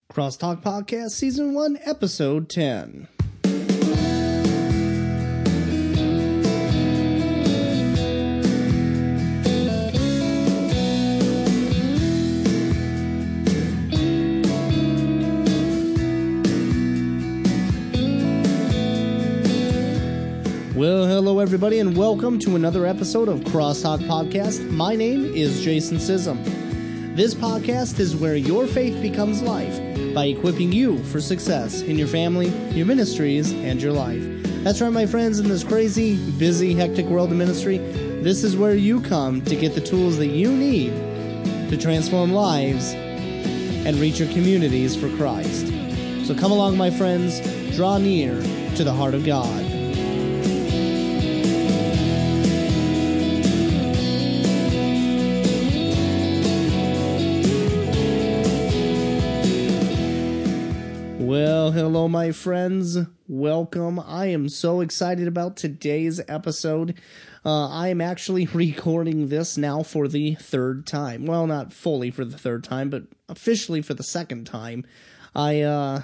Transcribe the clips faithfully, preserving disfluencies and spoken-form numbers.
Crosstalk Podcast, Season one, Episode ten. Well, hello everybody, and welcome to another episode of Crosstalk Podcast. My name is Jason Sism. This podcast is where your faith becomes life by equipping you for success in your family, your ministries, and your life. That's right, my friends, in this crazy, busy, hectic world of ministry, this is where you come to get the tools that you need to transform lives and reach your communities for Christ. So come along, my friends, draw near to the heart of God. Well, hello, my friends. Welcome. I am so excited about today's episode. Uh, I am actually recording this now for the third time. Well, not fully for the third time, but officially for the second time. I uh,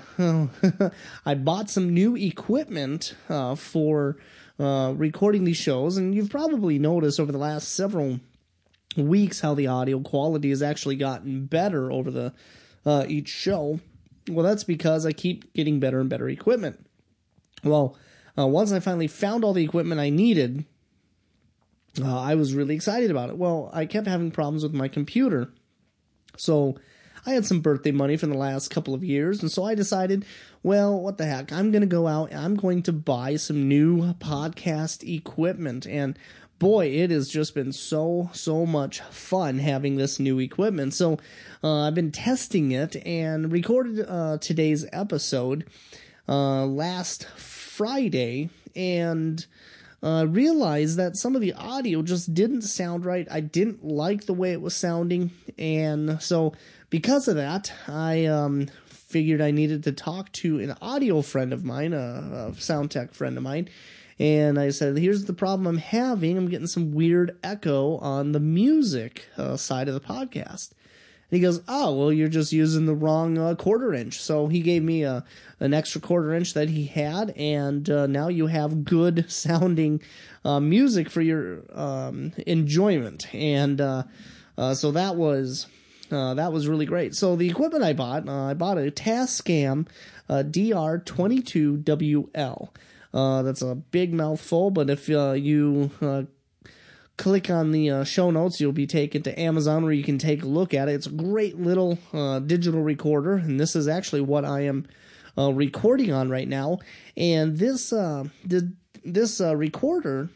I bought some new equipment uh, for uh, recording these shows, and you've probably noticed over the last several weeks how the audio quality has actually gotten better over the uh, each show. Well, that's because I keep getting better and better equipment. Well, uh, once I finally found all the equipment I needed, uh, I was really excited about it. Well, I kept having problems with my computer. So I had some birthday money from the last couple of years, and so I decided, well, what the heck, I'm going to go out and I'm going to buy some new podcast equipment. And boy, it has just been so, so much fun having this new equipment. So uh, I've been testing it and recorded uh, today's episode uh, last Friday and uh, realized that some of the audio just didn't sound right. I didn't like the way it was sounding. And so because of that, I um, figured I needed to talk to an audio friend of mine, a, a sound tech friend of mine. And I said, here's the problem I'm having. I'm getting some weird echo on the music uh, side of the podcast. And he goes, oh, well, you're just using the wrong uh, quarter inch. So he gave me a, an extra quarter inch that he had. And uh, now you have good sounding uh, music for your um, enjoyment. And uh, uh, so that was uh, that was really great. So the equipment I bought, uh, I bought a Tascam uh, D R twenty-two W L. Uh, that's a big mouthful, but if uh, you uh, click on the uh, show notes, you'll be taken to Amazon where you can take a look at it. It's a great little uh, digital recorder, and this is actually what I am uh, recording on right now. And this uh, th- this uh, recorder,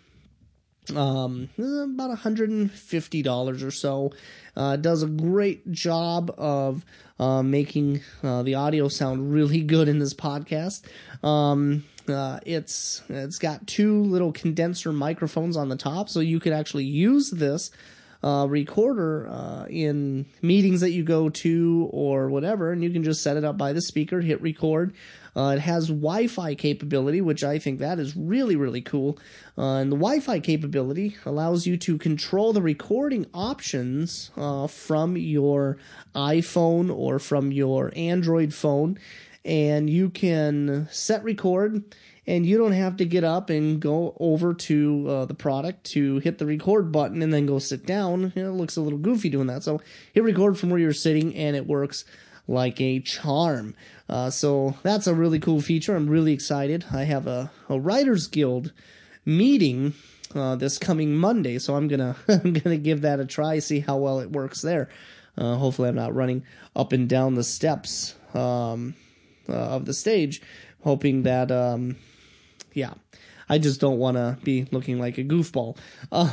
um, about one hundred fifty dollars or so, uh, does a great job of uh, making uh, the audio sound really good in this podcast. Um, Uh, it's it's got two little condenser microphones on the top, so you could actually use this uh, recorder uh, in meetings that you go to or whatever, and you can just set it up by the speaker, hit record. Uh, it has Wi-Fi capability, which I think that is really, really cool. Uh, and the Wi-Fi capability allows you to control the recording options uh, from your iPhone or from your Android phone. And you can set record, and you don't have to get up and go over to uh, the product to hit the record button and then go sit down. You know, it looks a little goofy doing that. So hit record from where you're sitting, and it works like a charm. Uh, so that's a really cool feature. I'm really excited. I have a, a Writers Guild meeting uh, this coming Monday, so I'm gonna I'm gonna give that a try, see how well it works there. Uh, hopefully, I'm not running up and down the steps Um, Uh, of the stage, hoping that, um, yeah, I just don't want to be looking like a goofball. Uh,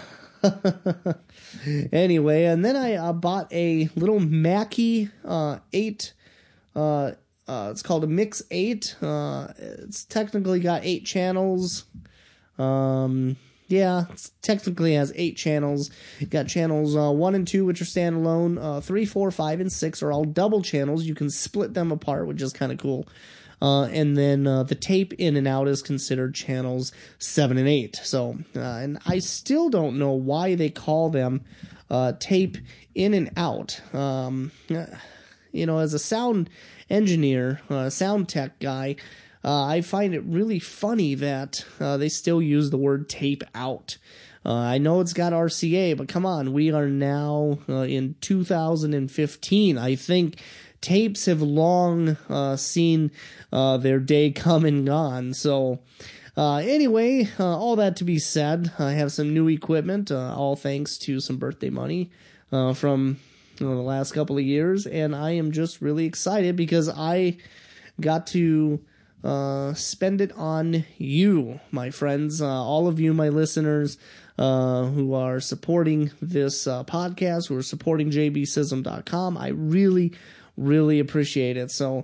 anyway, and then I uh, bought a little Mackie uh, eight, uh, uh, it's called a Mix eight, uh, it's technically got eight channels, um, yeah, it technically has eight channels. You got channels uh, one and two, which are standalone. Uh, three, four, five, and six are all double channels. You can split them apart, which is kind of cool. Uh, and then uh, the tape in and out is considered channels seven and eight. So, uh, and I still don't know why they call them uh, tape in and out. Um, you know, as a sound engineer, uh, sound tech guy, uh, I find it really funny that uh, they still use the word tape out. Uh, I know it's got R C A, but come on, we are now uh, in two thousand fifteen. I think tapes have long uh, seen uh, their day come and gone. So uh, anyway, uh, all that to be said, I have some new equipment, uh, all thanks to some birthday money uh, from you know, the last couple of years. And I am just really excited because I got to uh, spend it on you, my friends, uh, all of you, my listeners, Uh, who are supporting this uh, podcast, who are supporting j b sism dot com. I really, really appreciate it. So,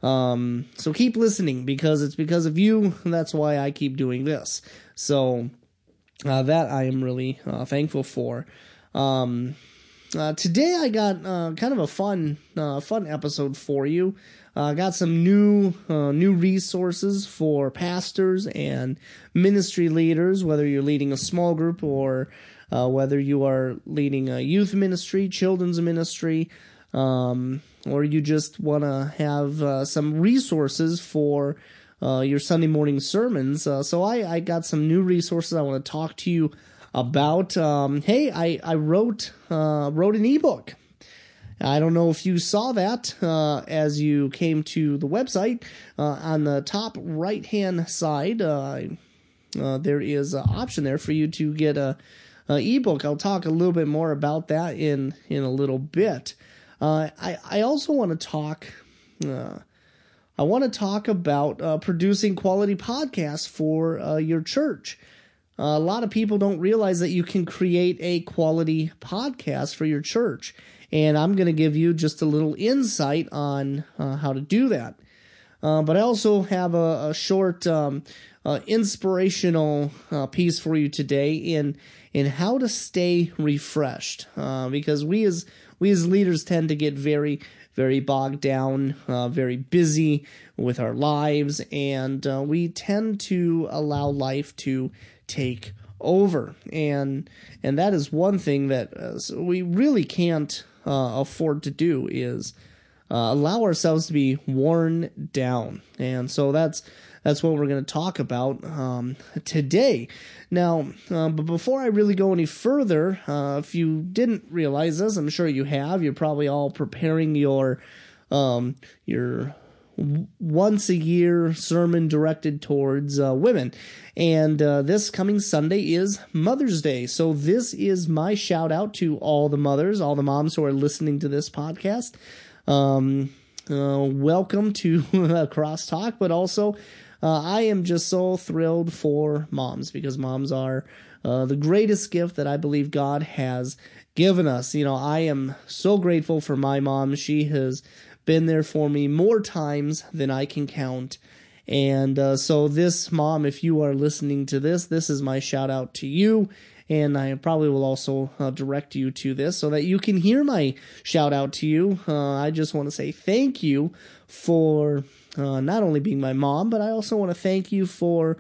um, so keep listening because it's because of you. And that's why I keep doing this. So, uh, that I am really uh, thankful for. Um, uh, today I got uh, kind of a fun, uh, fun episode for you. I uh, got some new uh, new resources for pastors and ministry leaders, whether you're leading a small group or uh, whether you are leading a youth ministry, children's ministry, um, or you just want to have uh, some resources for uh, your Sunday morning sermons. Uh, so I, I got some new resources I want to talk to you about. Um, hey, I, I wrote uh, wrote an ebook. I don't know if you saw that uh, as you came to the website. Uh, on the top right-hand side, uh, uh, there is an option there for you to get a, a ebook. I'll talk a little bit more about that in, in a little bit. Uh, I, I also want to talk... Uh, I want to talk about uh, producing quality podcasts for uh, your church. Uh, a lot of people don't realize that you can create a quality podcast for your church. And I'm going to give you just a little insight on uh, how to do that. Uh, but I also have a, a short um, uh, inspirational uh, piece for you today in in how to stay refreshed. Uh, because we as we as leaders tend to get very, very bogged down, uh, very busy with our lives, and uh, we tend to allow life to take over. And and that is one thing that uh, so we really can't Uh, afford to do is uh, allow ourselves to be worn down. And so that's that's what we're going to talk about um, today. Now, uh, but before I really go any further, uh, if you didn't realize this, I'm sure you have. You're probably all preparing your um, your once a year sermon directed towards uh, women. And uh, this coming Sunday is Mother's Day. So this is my shout out to all the mothers, all the moms who are listening to this podcast. Um, uh, welcome to Crosstalk, but also uh, I am just so thrilled for moms because moms are uh, the greatest gift that I believe God has given us. You know, I am so grateful for my mom. She has been there for me more times than I can count. And uh, so this mom, if you are listening to this, this is my shout out to you. And I probably will also uh, direct you to this so that you can hear my shout out to you. Uh, I just want to say thank you for uh, not only being my mom, but I also want to thank you for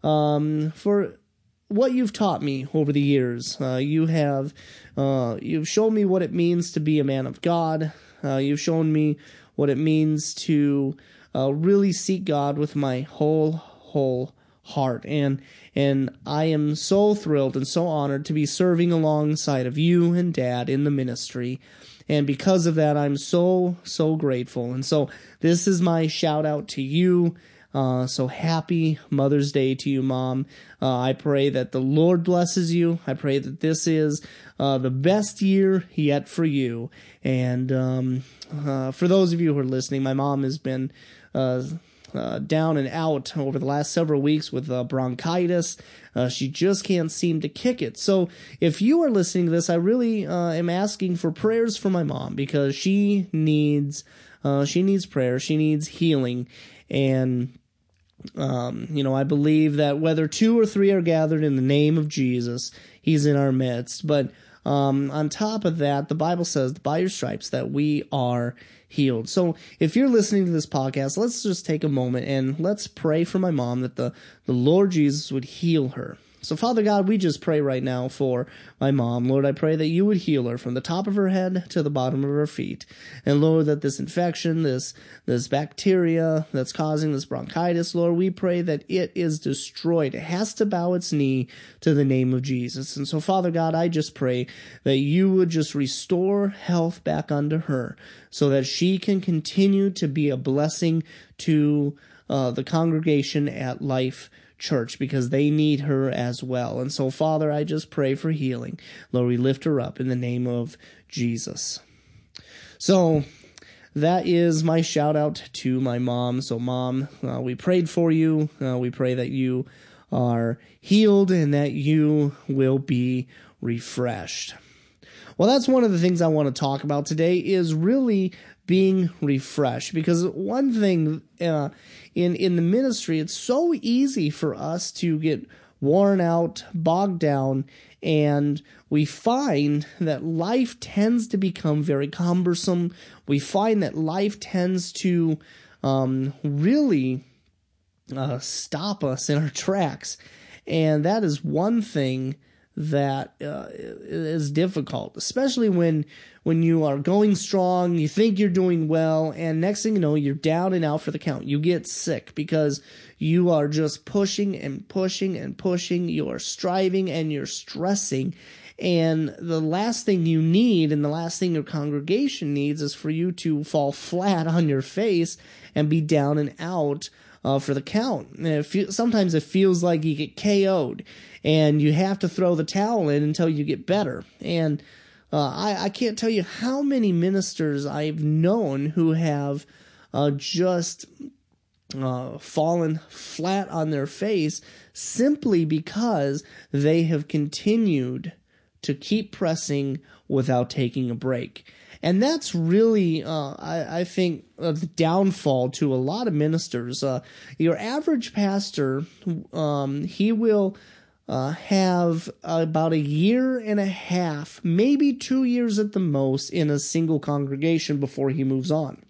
um, for what you've taught me over the years. Uh, you have uh, you've shown me what it means to be a man of God. Uh, you've shown me what it means to uh, really seek God with my whole, whole heart. And and I am so thrilled and so honored to be serving alongside of you and Dad in the ministry. And because of that, I'm so, so grateful. And so this is my shout out to you. Uh, so happy Mother's Day to you, Mom. Uh, I pray that the Lord blesses you. I pray that this is uh, the best year yet for you. And um, uh, for those of you who are listening, my mom has been uh, uh, down and out over the last several weeks with uh, bronchitis. Uh, she just can't seem to kick it. So if you are listening to this, I really uh, am asking for prayers for my mom because she needs uh, she needs prayer. She needs healing. And Um, you know, I believe that whether two or three are gathered in the name of Jesus, he's in our midst. But um, on top of that, the Bible says, by your stripes, that we are healed. So if you're listening to this podcast, let's just take a moment and let's pray for my mom that the, the Lord Jesus would heal her. So, Father God, we just pray right now for my mom. Lord, I pray that you would heal her from the top of her head to the bottom of her feet. And, Lord, that this infection, this this bacteria that's causing this bronchitis, Lord, we pray that it is destroyed. It has to bow its knee to the name of Jesus. And so, Father God, I just pray that you would just restore health back unto her so that she can continue to be a blessing to uh, the congregation at Life Church, because they need her as well. And so, Father, I just pray for healing. Lord, we lift her up in the name of Jesus. So that is my shout out to my mom. So, Mom, uh, we prayed for you. Uh, we pray that you are healed and that you will be refreshed. Well, that's one of the things I want to talk about today, is really being refreshed. Because one thing uh, in in the ministry, it's so easy for us to get worn out, bogged down, and we find that life tends to become very cumbersome. We find that life tends to um, really uh, stop us in our tracks, and that is one thing that uh, is difficult, especially when when you are going strong, you think you're doing well, and next thing you know, you're down and out for the count. You get sick because you are just pushing and pushing and pushing. You are striving and you're stressing, and the last thing you need and the last thing your congregation needs is for you to fall flat on your face and be down and out Uh, for the count. And it fe- sometimes it feels like you get K O'd and you have to throw the towel in until you get better. And uh, I, I can't tell you how many ministers I've known who have uh, just uh, fallen flat on their face simply because they have continued to keep pressing without taking a break. And that's really, uh, I, I think, uh, the downfall to a lot of ministers. Uh, your average pastor, um, he will uh, have about a year and a half, maybe two years at the most, in a single congregation before he moves on.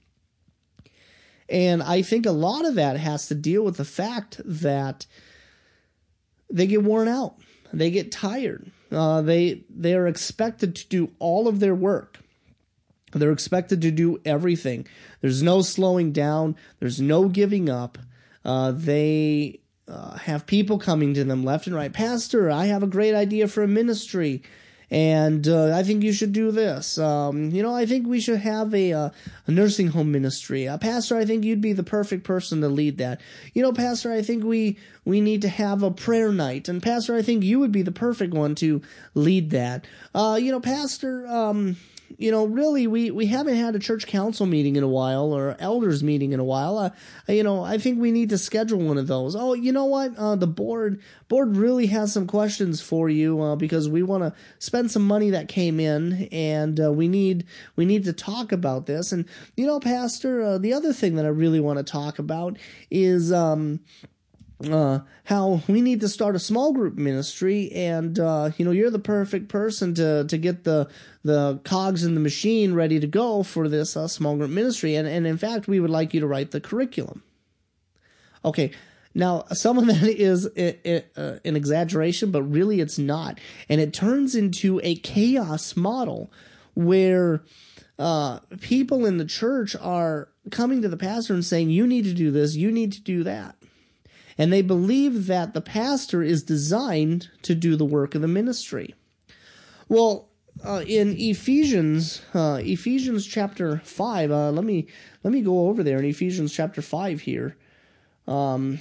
And I think a lot of that has to deal with the fact that they get worn out. They get tired. Uh, they they are expected to do all of their work. They're expected to do everything. There's no slowing down. There's no giving up. Uh, they uh, have people coming to them left and right. Pastor, I have a great idea for a ministry, and uh, I think you should do this. Um, you know, I think we should have a, uh, a nursing home ministry. Uh, Pastor, I think you'd be the perfect person to lead that. You know, Pastor, I think we we need to have a prayer night. And Pastor, I think you would be the perfect one to lead that. Uh, you know, Pastor, um... You know, really, we, we haven't had a church council meeting in a while, or elders meeting in a while. Uh, you know, I think we need to schedule one of those. Oh, you know what? Uh, the board board really has some questions for you uh, because we want to spend some money that came in, and uh, we need we need to talk about this. And you know, Pastor, uh, the other thing that I really want to talk about is um. Uh, how we need to start a small group ministry, and uh, you know, you're the perfect person to to get the the cogs in the machine ready to go for this uh, small group ministry, and and in fact, we would like you to write the curriculum. Okay, now some of that is a, a, a, an exaggeration, but really it's not, and it turns into a chaos model where uh, people in the church are coming to the pastor and saying, "You need to do this, you need to do that." And they believe that the pastor is designed to do the work of the ministry. Well, uh, in Ephesians, uh, Ephesians chapter five, uh, let me let me go over there in Ephesians chapter five here. Um,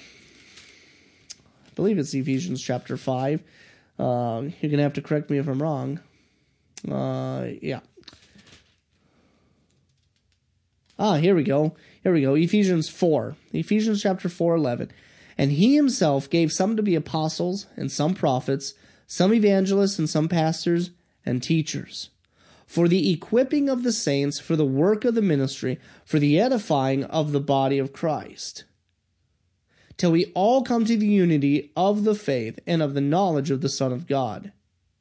I believe it's Ephesians chapter five. Uh, you're gonna have to correct me if I'm wrong. Uh, yeah. Ah, here we go. Here we go. Ephesians four. Ephesians chapter four, eleven. And he himself gave some to be apostles, and some prophets, some evangelists, and some pastors and teachers, for the equipping of the saints, for the work of the ministry, for the edifying of the body of Christ, till we all come to the unity of the faith and of the knowledge of the Son of God,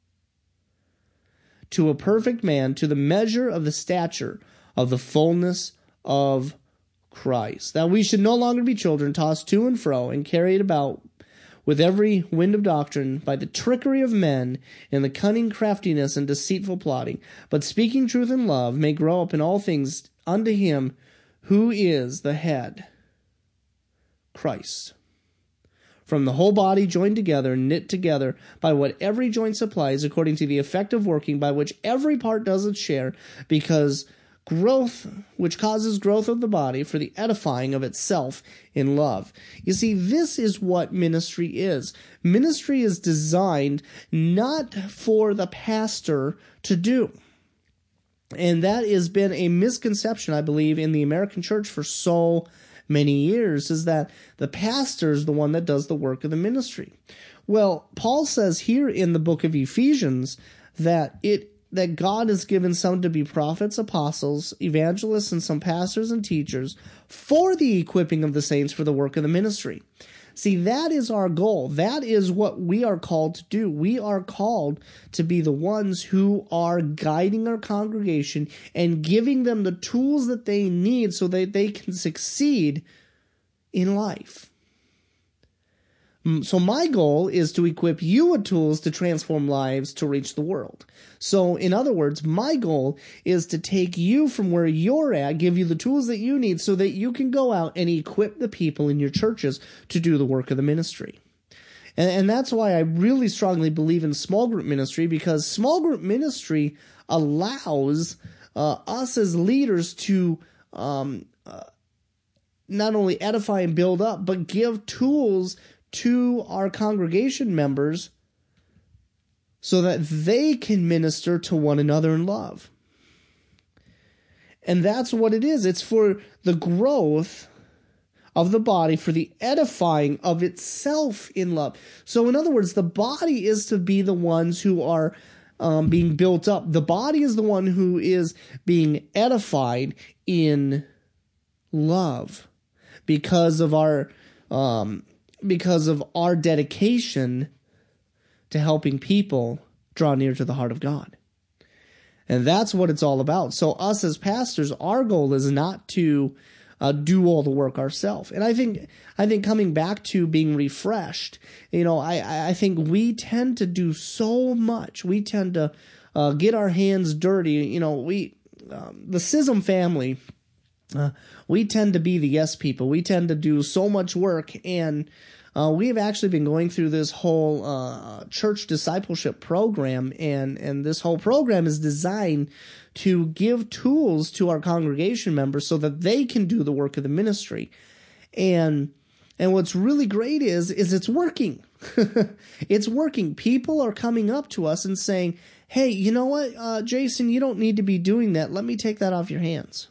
to a perfect man, to the measure of the stature of the fullness of Christ, that we should no longer be children tossed to and fro and carried about with every wind of doctrine, by the trickery of men, and the cunning craftiness and deceitful plotting, but speaking truth in love, may grow up in all things unto him who is the head, Christ. From the whole body joined together, knit together, by what every joint supplies, according to the effective working by which every part does its share, because growth, which causes growth of the body for the edifying of itself in love. You see, this is what ministry is. Ministry is designed not for the pastor to do. And that has been a misconception, I believe, in the American church for so many years, is that the pastor is the one that does the work of the ministry. Well, Paul says here in the book of Ephesians that it that God has given some to be prophets, apostles, evangelists, and some pastors and teachers for the equipping of the saints for the work of the ministry. See, that is our goal. That is what we are called to do. We are called to be the ones who are guiding our congregation and giving them the tools that they need so that they can succeed in life. So my goal is to equip you with tools to transform lives to reach the world. So in other words, my goal is to take you from where you're at, give you the tools that you need so that you can go out and equip the people in your churches to do the work of the ministry. And, and that's why I really strongly believe in small group ministry, because small group ministry allows uh, us as leaders to um, uh, not only edify and build up, but give tools to our congregation members so that they can minister to one another in love. And that's what it is. It's for the growth of the body, for the edifying of itself in love. So in other words, the body is to be the ones who are um, being built up. The body is the one who is being edified in love because of our um because of our dedication to helping people draw near to the heart of God. And that's what it's all about. So us as pastors, our goal is not to uh, do all the work ourselves. And I think I think coming back to being refreshed, you know, I, I think we tend to do so much. We tend to uh, get our hands dirty. You know, we um, the Sism family, Uh, we tend to be the yes people. We tend to do so much work, and uh, we have actually been going through this whole uh, church discipleship program, and, and this whole program is designed to give tools to our congregation members so that they can do the work of the ministry. And and what's really great is, is it's working. It's working. People are coming up to us and saying, hey, you know what, uh, Jason, you don't need to be doing that. Let me take that off your hands.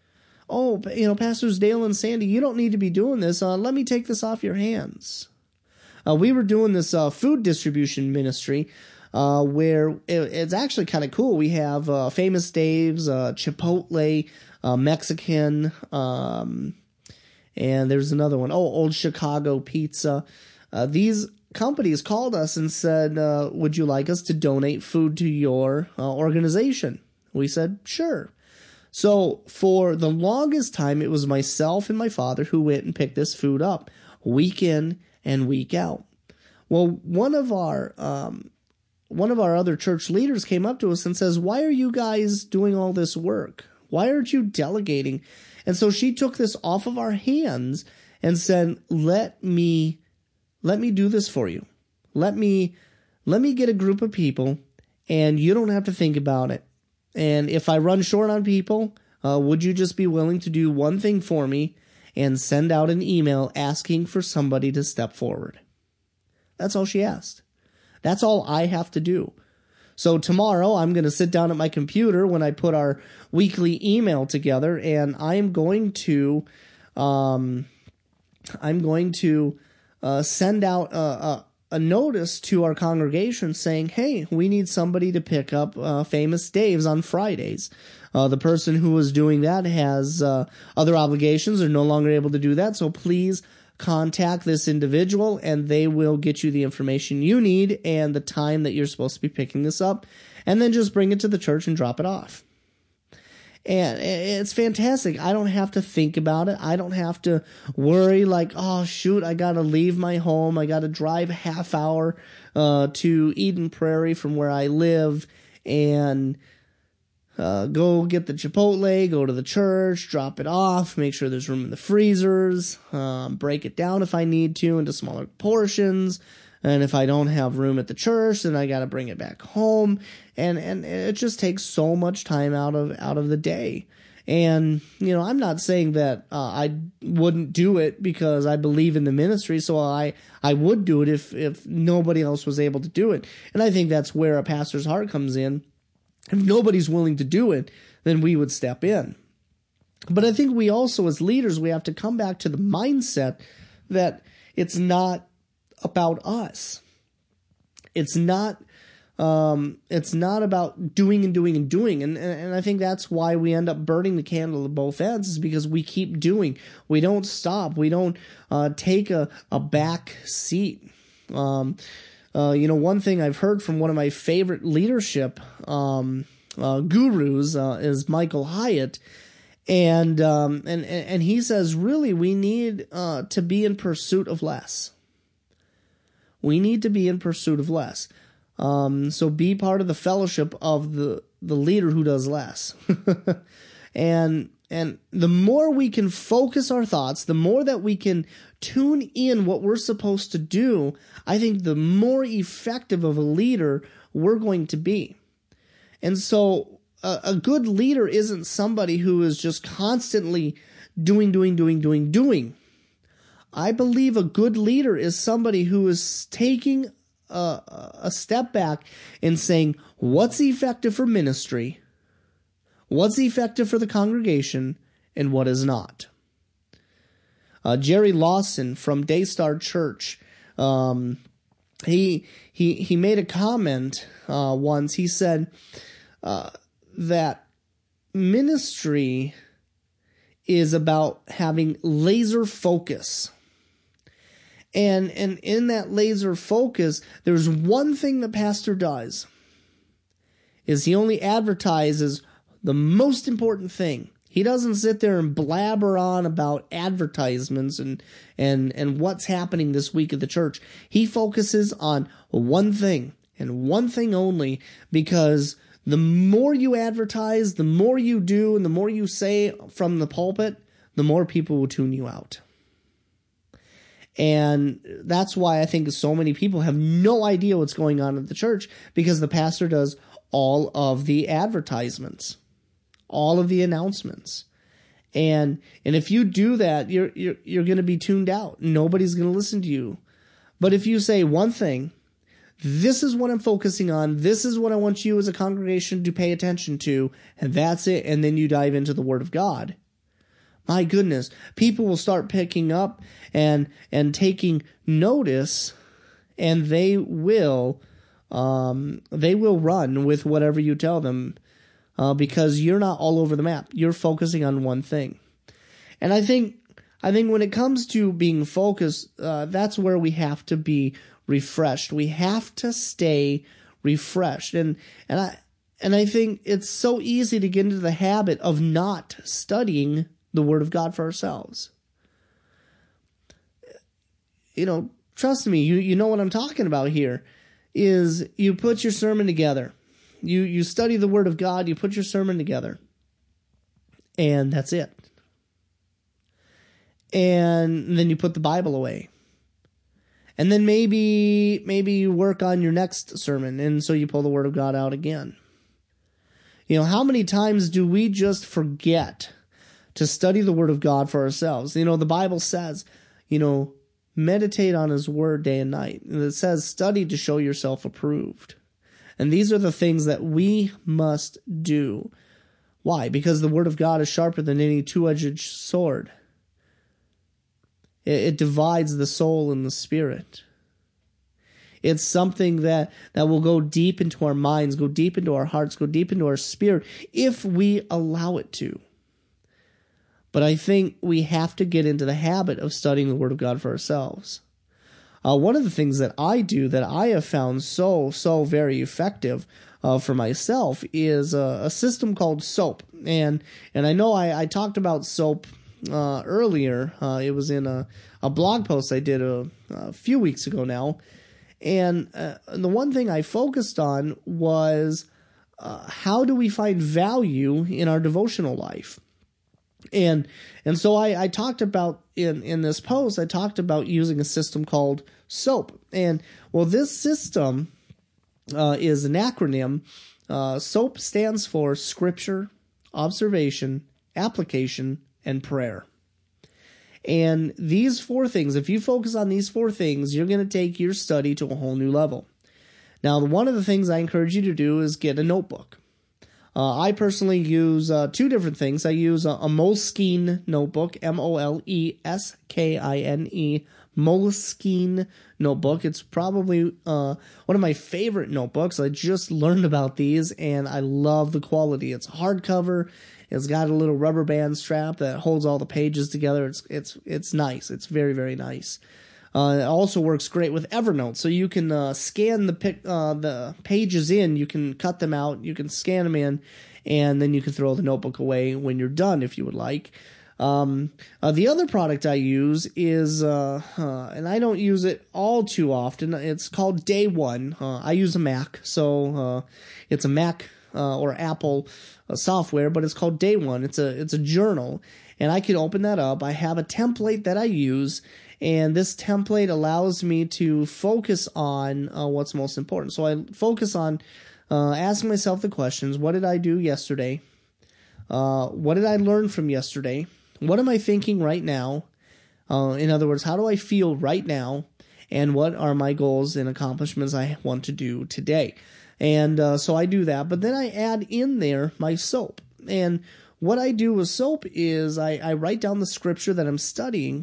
Oh, you know, Pastors Dale and Sandy, you don't need to be doing this. Uh, let me take this off your hands. Uh, we were doing this uh, food distribution ministry uh, where it, it's actually kind of cool. We have uh, Famous Dave's, uh, Chipotle, uh, Mexican, um, and there's another one. Oh, Old Chicago Pizza. Uh, these companies called us and said, uh, would you like us to donate food to your uh, organization? We said, sure. So for the longest time, it was myself and my father who went and picked this food up week in and week out. Well, one of our um, one of our other church leaders came up to us and says, why are you guys doing all this work? Why aren't you delegating? And so she took this off of our hands and said, let me let me do this for you. Let me let me get a group of people, and you don't have to think about it. And if I run short on people, uh, would you just be willing to do one thing for me and send out an email asking for somebody to step forward? That's all she asked. That's all I have to do. So tomorrow I'm going to sit down at my computer when I put our weekly email together, and I'm going to, um, I'm going to uh, send out a, a a notice to our congregation saying, hey, we need somebody to pick up uh, Famous Dave's on Fridays. Uh, the person who was doing that has uh, other obligations, are no longer able to do that, so please contact this individual and they will get you the information you need and the time that you're supposed to be picking this up, and then just bring it to the church and drop it off. And it's fantastic. I don't have to think about it. I don't have to worry like, oh, shoot, I got to leave my home. I got to drive a half hour uh, to Eden Prairie from where I live and uh, go get the Chipotle, go to the church, drop it off, make sure there's room in the freezers, um, break it down if I need to into smaller portions. And if I don't have room at the church, then I got to bring it back home. And, and it just takes so much time out of, out of the day. And, you know, I'm not saying that uh, I wouldn't do it because I believe in the ministry. So I, I would do it if, if nobody else was able to do it. And I think that's where a pastor's heart comes in. If nobody's willing to do it, then we would step in. But I think we also, as leaders, we have to come back to the mindset that it's not about us. It's not um, it's not about doing and doing and doing. And, and I think that's why we end up burning the candle at both ends, is because we keep doing. We don't stop. We don't uh, take a, a back seat. Um, uh, you know, one thing I've heard from one of my favorite leadership um, uh, gurus uh, is Michael Hyatt. And, um, and, and he says, really, we need uh, to be in pursuit of less. We need to be in pursuit of less. Um, so be part of the fellowship of the, the leader who does less. and and the more we can focus our thoughts, the more that we can tune in what we're supposed to do, I think the more effective of a leader we're going to be. And so a, a good leader isn't somebody who is just constantly doing, doing, doing, doing, doing. I believe a good leader is somebody who is taking a, a step back and saying, what's effective for ministry, what's effective for the congregation, and what is not. Uh, Jerry Lawson from Daystar Church, um, he he he made a comment uh, once. He said uh, that ministry is about having laser focus. And and in that laser focus, there's one thing the pastor does, is he only advertises the most important thing. He doesn't sit there and blabber on about advertisements and and and what's happening this week at the church. He focuses on one thing and one thing only, because the more you advertise, the more you do, and the more you say from the pulpit, the more people will tune you out. And that's why I think so many people have no idea what's going on at the church, because the pastor does all of the advertisements, all of the announcements. And and if you do that, you're you're you're going to be tuned out. Nobody's going to listen to you. But if you say one thing, this is what I'm focusing on, this is what I want you as a congregation to pay attention to, and that's it, and then you dive into the Word of God, my goodness, people will start picking up and and taking notice, and they will um, they will run with whatever you tell them, uh, because you're not all over the map. You're focusing on one thing. And I think I think when it comes to being focused, uh, that's where we have to be refreshed. We have to stay refreshed. And and I and I think it's so easy to get into the habit of not studying the Word of God for ourselves. You know, trust me, you, you know what I'm talking about here, is you put your sermon together. You you study the Word of God, you put your sermon together, and that's it. And then you put the Bible away. And then maybe maybe you work on your next sermon, and so you pull the Word of God out again. You know, how many times do we just forget to study the Word of God for ourselves? You know, the Bible says, you know, meditate on His Word day and night. And it says, study to show yourself approved. And these are the things that we must do. Why? Because the Word of God is sharper than any two-edged sword. It, it divides the soul and the spirit. It's something that, that will go deep into our minds, go deep into our hearts, go deep into our spirit, if we allow it to. But I think we have to get into the habit of studying the Word of God for ourselves. Uh, one of the things that I do that I have found so, so very effective uh, for myself is a, a system called SOAP. And and I know I, I talked about SOAP uh, earlier. Uh, it was in a, a blog post I did a, a few weeks ago now. And uh, the one thing I focused on was uh, how do we find value in our devotional life? And and so I, I talked about, in, in this post, I talked about using a system called SOAP. And, well, this system uh, is an acronym. Uh, SOAP stands for Scripture, Observation, Application, and Prayer. And these four things, if you focus on these four things, you're going to take your study to a whole new level. Now, one of the things I encourage you to do is get a notebook. Uh, I personally use uh, two different things. I use a, a Moleskine notebook, M O L E S K I N E, Moleskine notebook. It's probably uh, one of my favorite notebooks. I just learned about these, and I love the quality. It's hardcover. It's got a little rubber band strap that holds all the pages together. It's it's it's nice. It's very, very nice. Uh, it also works great with Evernote, so you can uh, scan the pic, uh, the pages in. You can cut them out. You can scan them in, and then you can throw the notebook away when you're done, if you would like. Um, uh, the other product I use is, uh, uh, and I don't use it all too often. It's called Day One. Uh, I use a Mac, so uh, it's a Mac uh, or Apple uh, software, but it's called Day One. It's a it's a journal, and I can open that up. I have a template that I use. And this template allows me to focus on uh, what's most important. So I focus on uh, asking myself the questions: what did I do yesterday? Uh, what did I learn from yesterday? What am I thinking right now? Uh, in other words, how do I feel right now? And what are my goals and accomplishments I want to do today? And uh, so I do that. But then I add in there my SOAP. And what I do with SOAP is I, I write down the scripture that I'm studying.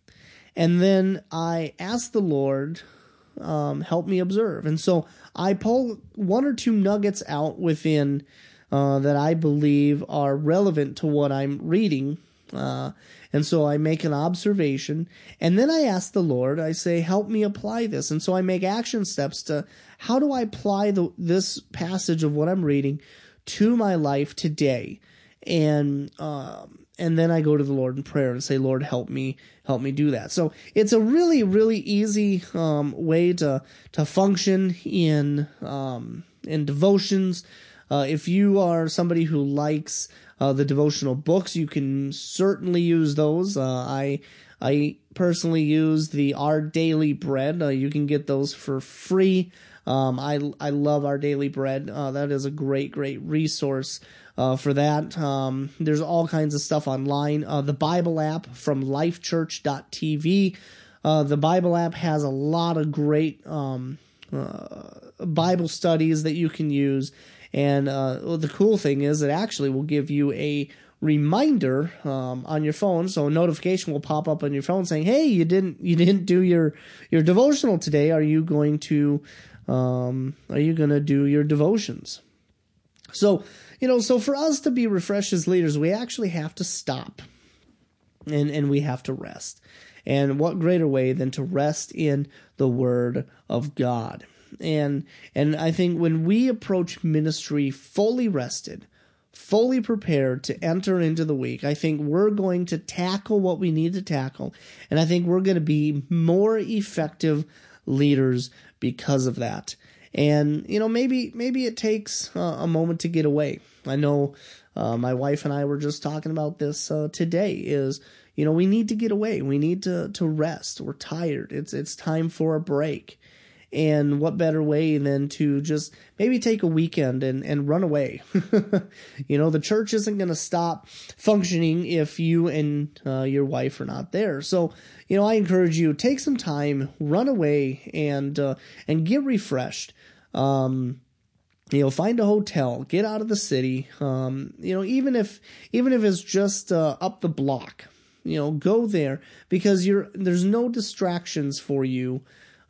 And then I ask the Lord, um, help me observe. And so I pull one or two nuggets out within uh, that I believe are relevant to what I'm reading. Uh, and so I make an observation. And then I ask the Lord, I say, help me apply this. And so I make action steps to how do I apply the, this passage of what I'm reading to my life today. And um, and then I go to the Lord in prayer and say, Lord, help me, help me do that. So it's a really, really easy um, way to to function in um, in devotions. Uh, if you are somebody who likes uh, the devotional books, you can certainly use those. Uh, I I personally use the Our Daily Bread. Uh, you can get those for free. Um, I I love Our Daily Bread. Uh, that is a great, great resource uh, for that. Um, there's all kinds of stuff online. Uh, the Bible app from lifechurch dot t v. Uh, the Bible app has a lot of great um, uh, Bible studies that you can use. And uh, well, the cool thing is it actually will give you a reminder um, on your phone, so a notification will pop up on your phone saying, "Hey, you didn't you didn't do your your devotional today. Are you going to um, are you going to do your devotions?" So you know, so for us to be refreshed as leaders, we actually have to stop, and and we have to rest. And what greater way than to rest in the Word of God? And and I think when we approach ministry fully rested, fully prepared to enter into the week, I think we're going to tackle what we need to tackle. And I think we're going to be more effective leaders because of that. And, you know, maybe maybe it takes uh, a moment to get away. I know uh, my wife and I were just talking about this uh, today is, you know, we need to get away. We need to, to rest. We're tired. It's it's time for a break. And what better way than to just maybe take a weekend and, and run away? You know, the church isn't going to stop functioning if you and uh, your wife are not there. So, you know, I encourage you, take some time, run away, and uh, and get refreshed. Um, you know, find a hotel, get out of the city. Um, you know, even if even if it's just uh, up the block, you know, go there because you're there's no distractions for you.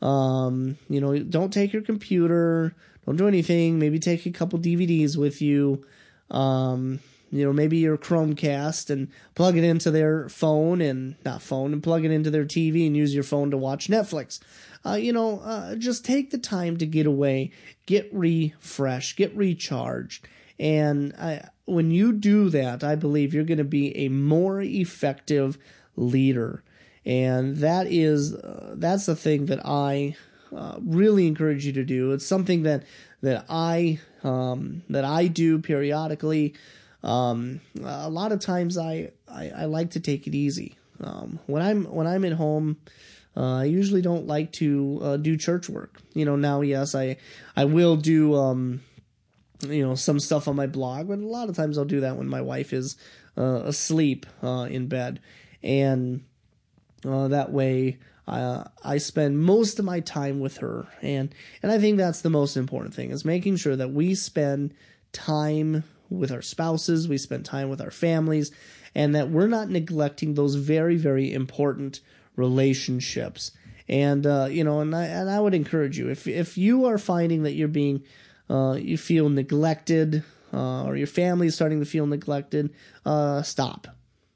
Um, you know, don't take your computer, don't do anything, maybe take a couple D V Ds with you. Um, you know, maybe your Chromecast and plug it into their phone and not phone and plug it into their T V and use your phone to watch Netflix. Uh, you know, uh, just take the time to get away, get refreshed, get recharged. And I, when you do that, I believe you're going to be a more effective leader. And that is, uh, that's the thing that I uh, really encourage you to do. It's something that, that I, um, that I do periodically. Um, a lot of times I, I, I like to take it easy. Um, when I'm, when I'm at home, Uh, I usually don't like to uh, do church work. You know, now, yes, I I will do, um, you know, some stuff on my blog, but a lot of times I'll do that when my wife is uh, asleep uh, in bed. And uh, that way uh, I spend most of my time with her. And, and I think that's the most important thing, is making sure that we spend time with our spouses, we spend time with our families, and that we're not neglecting those very, very important relationships. And uh, you know, and I and I would encourage you, if if you are finding that you're being, uh, you feel neglected, uh, or your family is starting to feel neglected, uh, stop,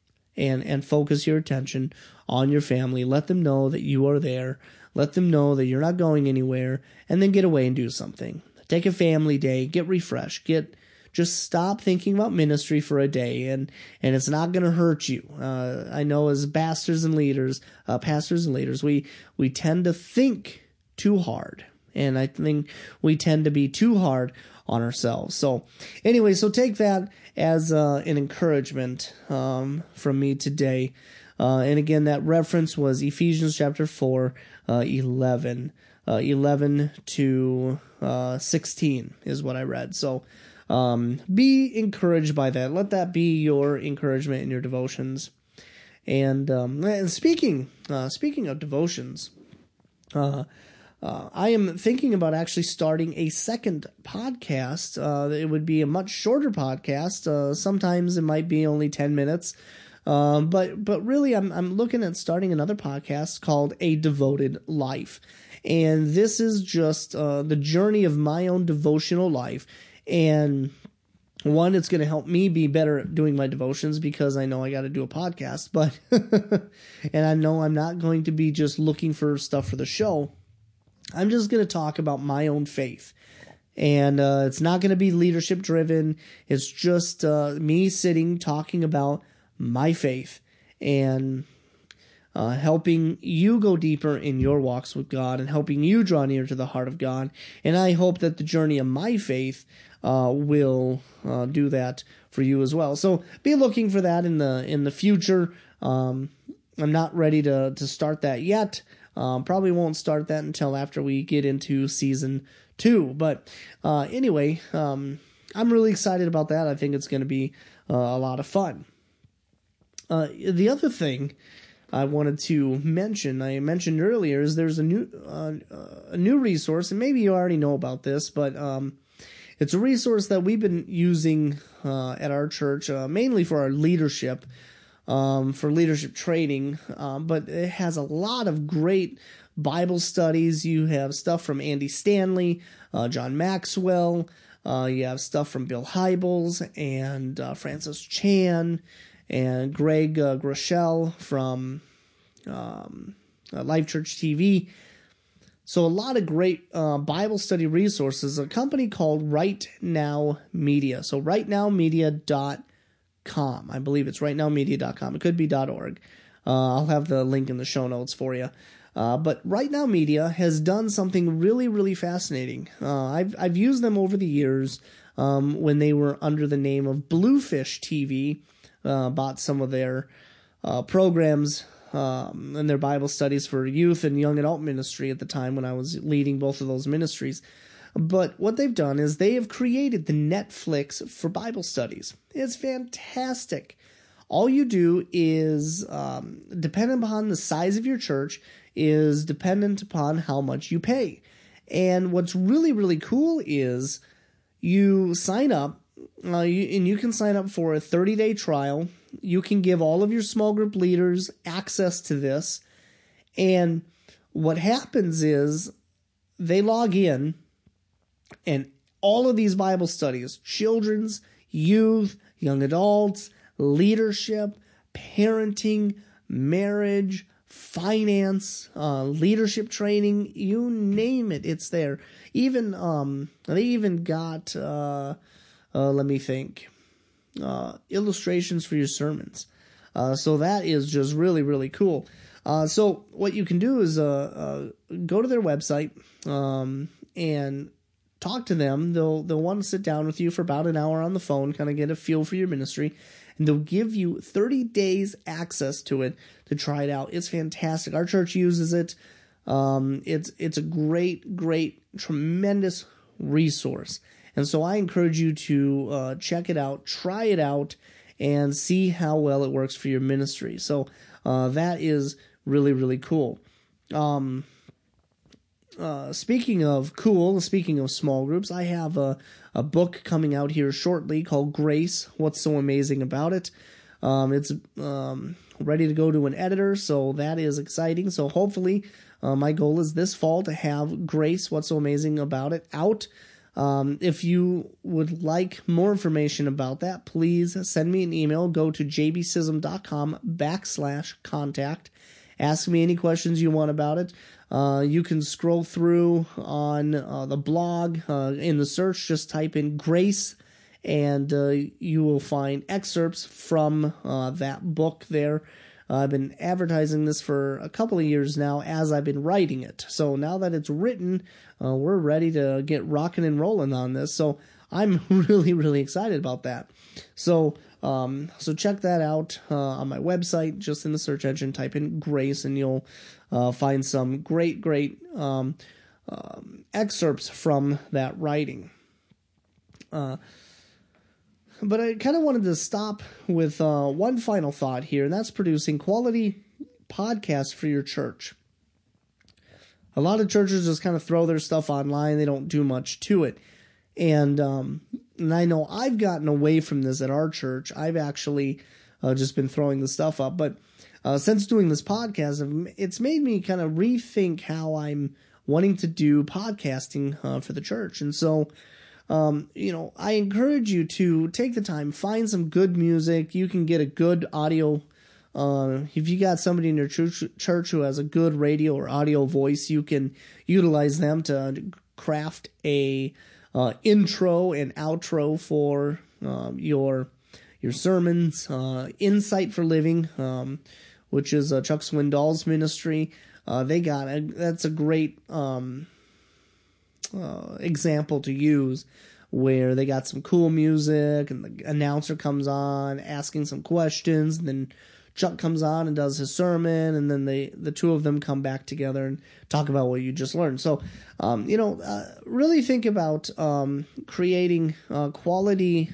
and and focus your attention on your family. Let them know that you are there. Let them know that you're not going anywhere, and then get away and do something. Take a family day. Get refreshed. Get Just stop thinking about ministry for a day, and, and it's not going to hurt you. Uh, I know as pastors and leaders, uh, pastors and leaders, we, we tend to think too hard, and I think we tend to be too hard on ourselves. So anyway, so take that as uh, an encouragement um, from me today. Uh, and again, that reference was Ephesians chapter four, uh, eleven, uh, eleven to uh, sixteen is what I read. So Um, be encouraged by that. Let that be your encouragement in your devotions. And, um, and speaking, uh, speaking of devotions, uh, uh, I am thinking about actually starting a second podcast. Uh, it would be a much shorter podcast. Uh, sometimes it might be only ten minutes. Um, but, but really I'm, I'm looking at starting another podcast called A Devoted Life. And this is just, uh, the journey of my own devotional life. And one, it's going to help me be better at doing my devotions, because I know I got to do a podcast, but, and I know I'm not going to be just looking for stuff for the show. I'm just going to talk about my own faith. And uh, it's not going to be leadership driven. It's just uh, me sitting talking about my faith and uh, helping you go deeper in your walks with God and helping you draw near to the heart of God. And I hope that the journey of my faith uh, will uh, do that for you as well. So be looking for that in the in the future. Um, I'm not ready to to start that yet. Um, probably won't start that until after we get into season two. But uh, anyway, um, I'm really excited about that. I think it's going to be uh, a lot of fun. Uh, the other thing I wanted to mention, I mentioned earlier, is there's a new uh, a new resource, and maybe you already know about this, but um, it's a resource that we've been using uh, at our church, uh, mainly for our leadership, um, for leadership training, um, but it has a lot of great Bible studies. You have stuff from Andy Stanley, uh, John Maxwell, uh, you have stuff from Bill Hybels and uh, Francis Chan, and Greg uh, Groeschel from um, uh, Life Church T V. So a lot of great uh, Bible study resources. A company called Right Now Media. So right now media dot com. I believe it's right now media dot com. It could be .org. Uh, I'll have the link in the show notes for you. Uh, but Right Now Media has done something really, really fascinating. Uh, I've I've used them over the years um, when they were under the name of Bluefish T V. Uh, bought some of their uh, programs um, and their Bible studies for youth and young adult ministry at the time when I was leading both of those ministries. But what they've done is they have created the Netflix for Bible studies. It's fantastic. All you do is, um, dependent upon the size of your church, is dependent upon how much you pay. And what's really, really cool is you sign up, Uh, you, and you can sign up for a thirty-day trial. You can give all of your small group leaders access to this. And what happens is they log in, and all of these Bible studies, children's, youth, young adults, leadership, parenting, marriage, finance, uh, leadership training, you name it, it's there. Even, um, they even got, uh, uh, let me think, uh, illustrations for your sermons. Uh, so that is just really, really cool. Uh, so what you can do is, uh, uh, go to their website, um, and talk to them. They'll, they'll want to sit down with you for about an hour on the phone, kind of get a feel for your ministry. And they'll give you thirty days access to it to try it out. It's fantastic. Our church uses it. Um, it's it's a great, great, tremendous resource. And so I encourage you to uh, check it out, try it out, and see how well it works for your ministry. So uh, that is really, really cool. Um, uh, speaking of cool, speaking of small groups, I have a a book coming out here shortly called Grace, What's So Amazing About It. Um, it's um, ready to go to an editor, so that is exciting. So hopefully uh, my goal is this fall to have Grace, What's So Amazing About It out. Um, if you would like more information about that, please send me an email. Go to jbsism.com backslash contact. Ask me any questions you want about it. Uh, you can scroll through on uh, the blog. Uh, in the search, just type in Grace, and uh, you will find excerpts from uh, that book there. Uh, I've been advertising this for a couple of years now as I've been writing it. So now that it's written, uh, we're ready to get rocking and rolling on this. So I'm really, really excited about that. So um, so check that out uh, on my website. Just in the search engine, type in Grace, and you'll uh, find some great, great um, um, excerpts from that writing. Uh, but I kind of wanted to stop with uh, one final thought here, and that's producing quality podcasts for your church. A lot of churches just kind of throw their stuff online. They don't do much to it. And um, and I know I've gotten away from this at our church. I've actually uh, just been throwing the stuff up. But uh, since doing this podcast, it's made me kind of rethink how I'm wanting to do podcasting uh, for the church. And so, um, you know, I encourage you to take the time, find some good music. You can get a good audio. Uh, if you got somebody in your church, church who has a good radio or audio voice, you can utilize them to craft a uh, intro and outro for uh, your your sermons. Uh, Insight for Living, um, which is uh, Chuck Swindoll's ministry. Uh, they got a, that's a great um, uh, example to use, where they got some cool music and the announcer comes on asking some questions, and then Chuck comes on and does his sermon, and then they, the two of them come back together and talk about what you just learned. So, um, you know, uh, really think about um, creating uh, quality,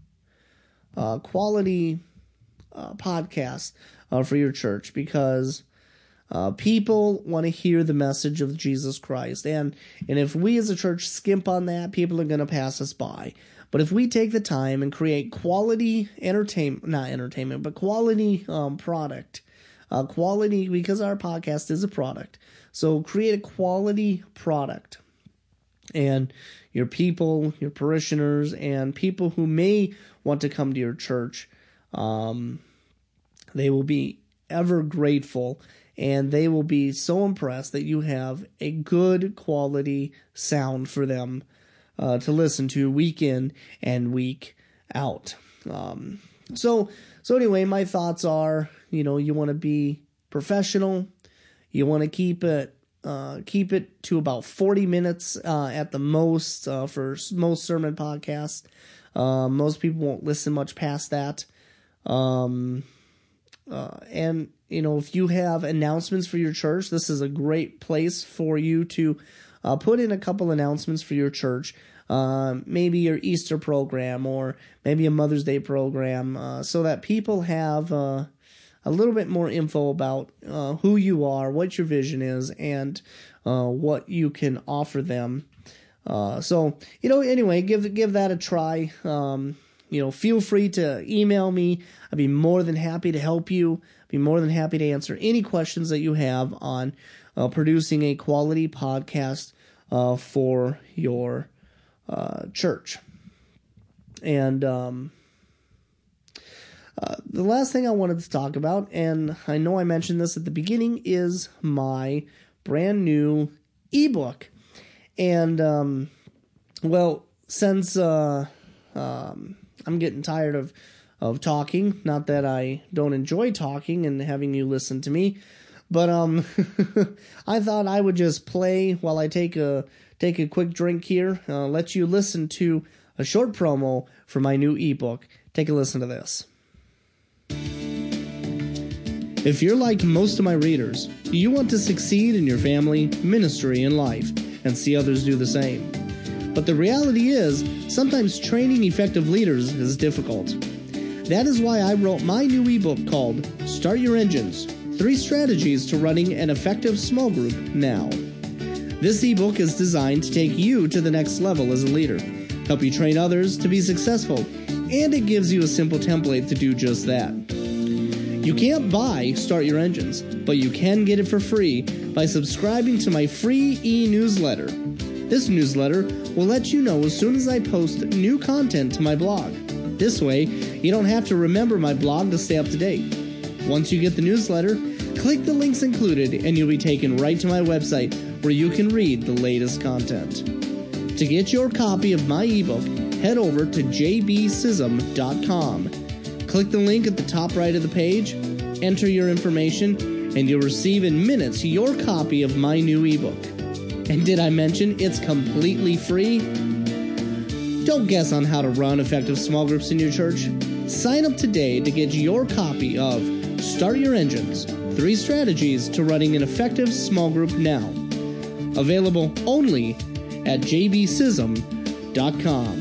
uh, quality uh, podcasts uh, for your church, because uh, people want to hear the message of Jesus Christ, and and if we as a church skimp on that, people are going to pass us by. But if we take the time and create quality entertainment, not entertainment, but quality um, product, uh, quality, because our podcast is a product. So create a quality product. And your people, your parishioners, and people who may want to come to your church, um, they will be ever grateful, and they will be so impressed that you have a good quality sound for them Uh, to listen to week in and week out. Um, so, so anyway, my thoughts are, you know, you want to be professional. You want to keep it, uh, keep it to about forty minutes uh, at the most uh, for most sermon podcasts. Uh, most people won't listen much past that. Um, uh, and you know, if you have announcements for your church, this is a great place for you to Uh, put in a couple announcements for your church, uh, maybe your Easter program or maybe a Mother's Day program, uh, so that people have uh, a little bit more info about uh, who you are, what your vision is, and uh, what you can offer them. Uh, so, you know, anyway, give give that a try. Um, you know, feel free to email me. I'd be more than happy to help you. I'd be more than happy to answer any questions that you have on Uh, producing a quality podcast uh, for your uh, church. And um, Uh, the last thing I wanted to talk about, and I know I mentioned this at the beginning, is my brand new ebook. And, um, well, since uh, um, I'm getting tired of, of talking, not that I don't enjoy talking and having you listen to me, but um, I thought I would just play while I take a take a quick drink here, uh, let you listen to a short promo for my new ebook. Take a listen to this. If you're like most of my readers, you want to succeed in your family, ministry, and life, and see others do the same. But the reality is, sometimes training effective leaders is difficult. That is why I wrote my new ebook called Start Your Engines, Three Strategies to Running an Effective Small Group Now. This ebook is designed to take you to the next level as a leader, help you train others to be successful, and it gives you a simple template to do just that. You can't buy Start Your Engines, but you can get it for free by subscribing to my free e-newsletter. This newsletter will let you know as soon as I post new content to my blog. This way, you don't have to remember my blog to stay up to date. Once you get the newsletter, click the links included and you'll be taken right to my website where you can read the latest content. To get your copy of my ebook, head over to j b sism dot com. Click the link at the top right of the page, enter your information, and you'll receive in minutes your copy of my new ebook. And did I mention it's completely free? Don't guess on how to run effective small groups in your church. Sign up today to get your copy of Start Your Engines, Three Strategies to Running an Effective Small Group Now. Available only at j b sism dot com.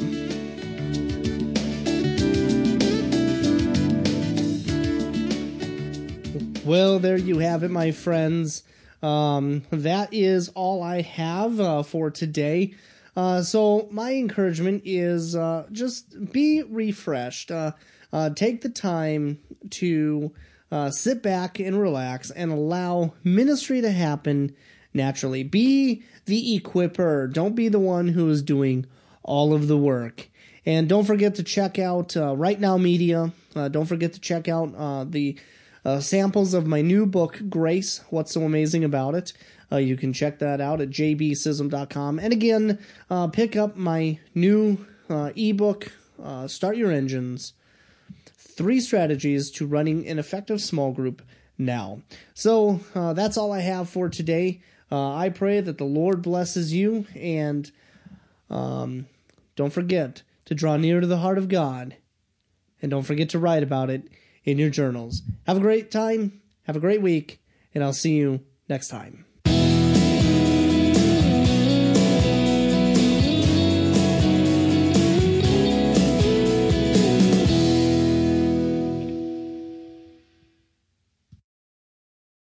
Well, there you have it, my friends. Um, that is all I have uh, for today. Uh, so my encouragement is uh, just be refreshed. Uh, uh, take the time to uh, sit back and relax and allow ministry to happen naturally. Be the equipper. Don't be the one who is doing all of the work. And don't forget to check out uh, Right Now Media. Uh, don't forget to check out uh, the uh, samples of my new book, Grace, What's So Amazing About It. Uh, you can check that out at j b sism dot com. And again, uh, pick up my new uh, ebook, uh, Start Your Engines, Three Strategies to Running an Effective Small Group Now. So uh, that's all I have for today. Uh, I pray that the Lord blesses you, and um, don't forget to draw near to the heart of God, and don't forget to write about it in your journals. Have a great time, have a great week, and I'll see you next time.